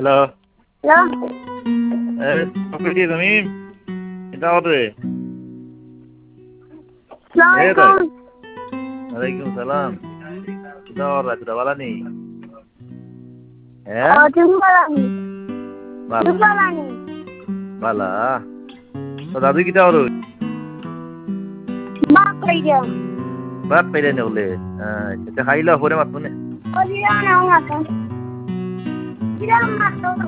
hello hello কি তুমি এটা হবে সালামালাইকুম ওয়ালাইকুম সালাম এটা ওর রাখটা ভালো নেই হ্যাঁ তুমি বলানি ভালো তুমি বলানি ভালো তো দাদু কিটা ওর বাপ কইরা বাদ পাইলে না বলে সেটা খাইলো পরে মাত মনে ওদিরা না মাতো দিরা মাতো